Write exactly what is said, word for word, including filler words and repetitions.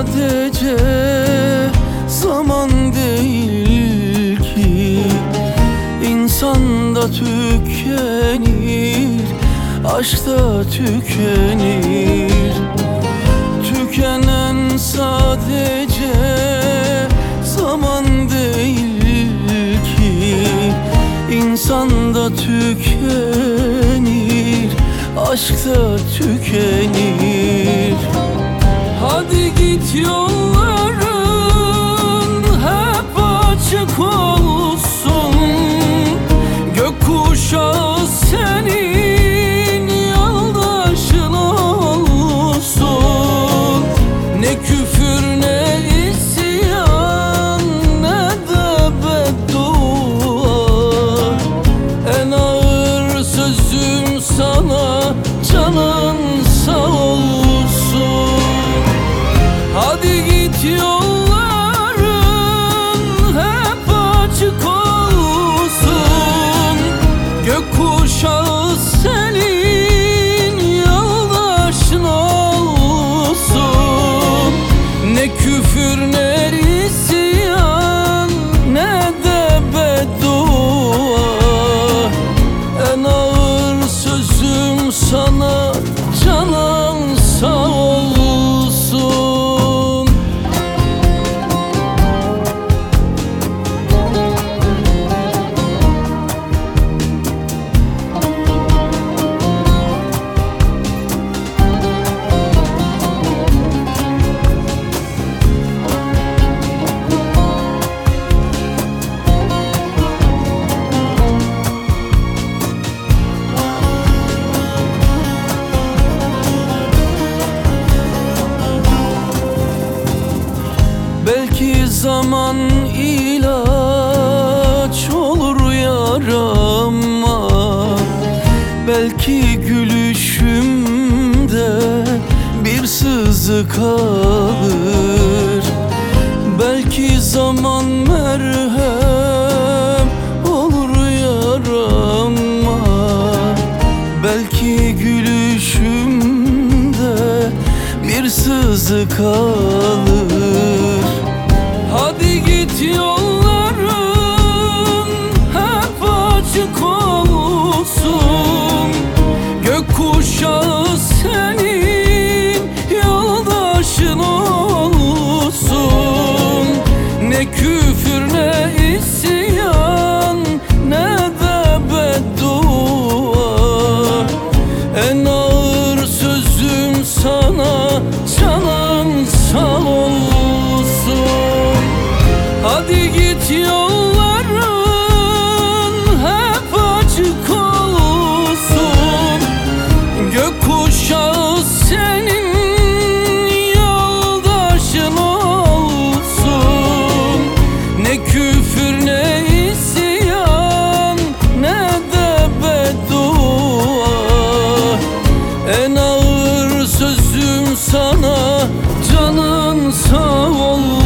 sadece zaman değil ki, insan da tükenir, aşk da tükenir. Tükenen sadece zaman değil ki, insan da tükenir, aşk da tükenir. Hadi git, yolların hep açık olsun, gökkuşağı senin yoldaşın olsun. Ne küfür ne isyan ne de beddua, en ağır sözüm sana canın sağ olsun. Hadi git, yolların hep açık olsun, gökkuşağı senin yoldaşın olsun. Ne küfür ne isyan ne de beddua, en ağır sözüm sana canın sağ olsun. Belki zaman ilaç olur yarama, belki gülüşümde bir sızı kalır. Belki zaman merhem olur yarama, belki gülüşümde bir sızı kalır. Hadi git, yolların hep açık olsun, gökkuşağı senin yoldaşın olsun. Ne küfür ne isyan ne de beddua, en ağır sözüm sana canın sağ olsun. Hadi git, yolların hep açık olsun, gökkuşağı senin yoldaşın olsun. Ne küfür ne isyan ne de beddua, en ağır sözüm sana canın sağ olsun.